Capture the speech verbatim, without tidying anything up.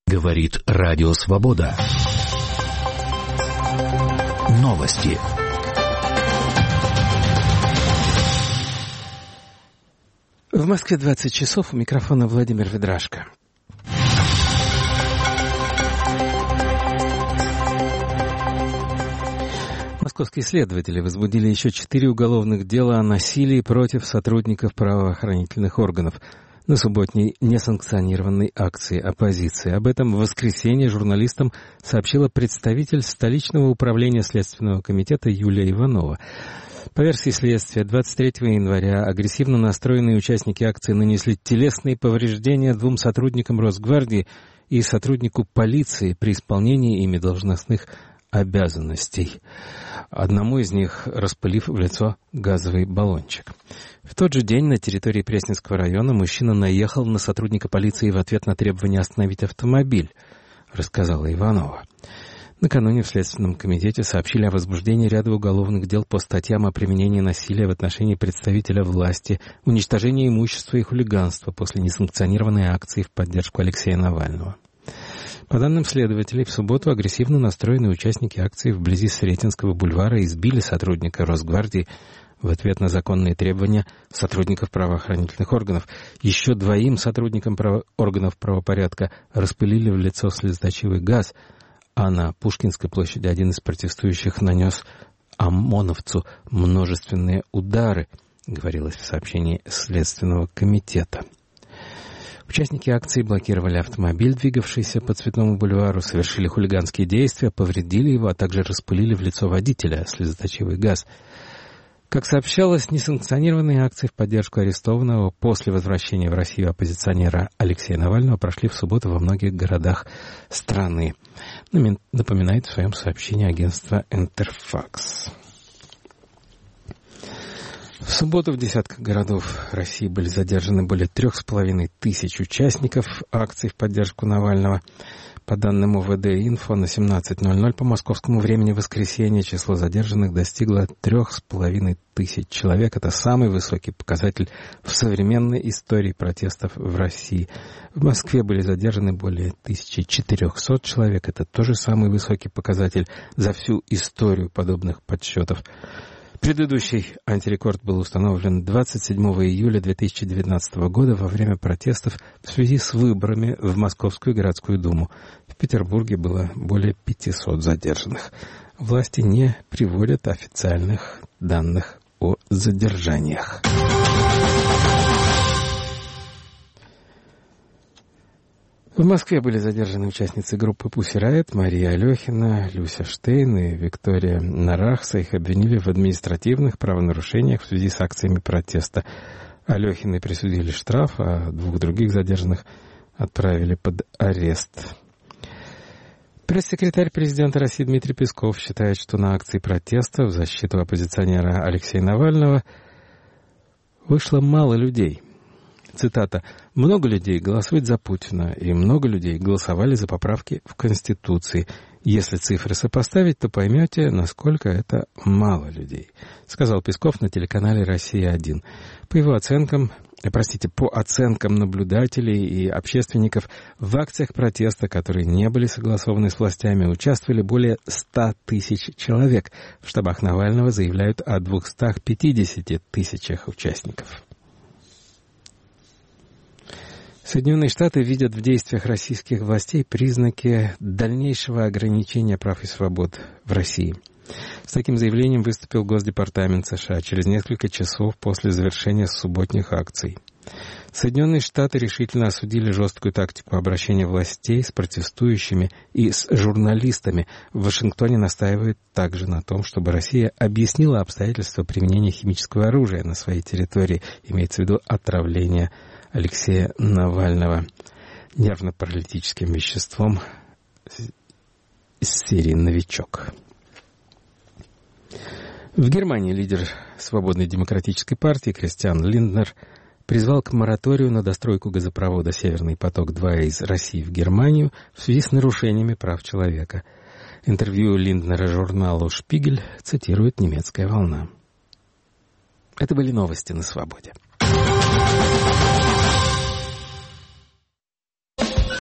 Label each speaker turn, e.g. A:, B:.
A: Говорит Радио Свобода. Новости.
B: В Москве двадцать часов. У микрофона Владимир Ведрашко. Московские следователи возбудили еще четыре уголовных дела о насилии против сотрудников правоохранительных органов на субботней несанкционированной акции оппозиции. Об этом в воскресенье журналистам сообщила представитель столичного управления Следственного комитета Юлия Иванова. По версии следствия, двадцать третьего января агрессивно настроенные участники акции нанесли телесные повреждения двум сотрудникам Росгвардии и сотруднику полиции при исполнении ими должностных обязанностей. Одному из них распылив в лицо газовый баллончик. В тот же день на территории Пресненского района мужчина наехал на сотрудника полиции в ответ на требование остановить автомобиль, рассказала Иванова. Накануне в Следственном комитете сообщили о возбуждении ряда уголовных дел по статьям о применении насилия в отношении представителя власти, уничтожении имущества и хулиганства после несанкционированной акции в поддержку Алексея Навального. По данным следователей, в субботу агрессивно настроенные участники акции вблизи Сретенского бульвара избили сотрудника Росгвардии в ответ на законные требования сотрудников правоохранительных органов. Еще двоим сотрудникам право... органов правопорядка распылили в лицо слезоточивый газ, а на Пушкинской площади один из протестующих нанес ОМОНовцу множественные удары, говорилось в сообщении Следственного комитета. Участники акции блокировали автомобиль, двигавшийся по Цветному бульвару, совершили хулиганские действия, повредили его, а также распылили в лицо водителя слезоточивый газ. Как сообщалось, несанкционированные акции в поддержку арестованного после возвращения в Россию оппозиционера Алексея Навального прошли в субботу во многих городах страны, напоминает в своем сообщении агентство «Интерфакс». В субботу в десятках городов России были задержаны более трех с половиной тысяч участников акций в поддержку Навального. По данным УВД-Инфо, на семнадцать ноль ноль по московскому времени в воскресенье число задержанных достигло трех с половиной тысяч человек. Это самый высокий показатель в современной истории протестов в России. В Москве были задержаны более тысячи четырехсот человек. Это тоже самый высокий показатель за всю историю подобных подсчетов. Предыдущий антирекорд был установлен двадцать седьмого июля две тысячи девятнадцатого года во время протестов в связи с выборами в Московскую городскую думу. В Петербурге было более пятисот задержанных. Власти не приводят официальных данных о задержаниях. В Москве были задержаны участницы группы Pussy Riot Мария Алехина, Люся Штейн и Виктория Нарахса. Их обвинили в административных правонарушениях в связи с акциями протеста. Алехиной присудили штраф, а двух других задержанных отправили под арест. Пресс-секретарь президента России Дмитрий Песков считает, что на акции протеста в защиту оппозиционера Алексея Навального вышло мало людей. Цитата. «Много людей голосуют за Путина, и много людей голосовали за поправки в Конституции. Если цифры сопоставить, то поймете, насколько это мало людей», сказал Песков на телеканале «Россия-один». По его оценкам, простите, по оценкам наблюдателей и общественников, в акциях протеста, которые не были согласованы с властями, участвовали более ста тысяч человек. В штабах Навального заявляют о двухстах пятидесяти тысячах участников. Соединенные Штаты видят в действиях российских властей признаки дальнейшего ограничения прав и свобод в России. С таким заявлением выступил Госдепартамент США через несколько часов после завершения субботних акций. Соединенные Штаты решительно осудили жесткую тактику обращения властей с протестующими и с журналистами. В Вашингтоне настаивают также на том, чтобы Россия объяснила обстоятельства применения химического оружия на своей территории, имеется в виду отравление Алексея Навального нервно-паралитическим веществом из серии «Новичок». В Германии лидер Свободной демократической партии Кристиан Линднер призвал к мораторию на достройку газопровода «Северный поток-два» из России в Германию в связи с нарушениями прав человека. Интервью Линднера журналу «Шпигель» цитирует немецкая волна. Это были новости на Свободе.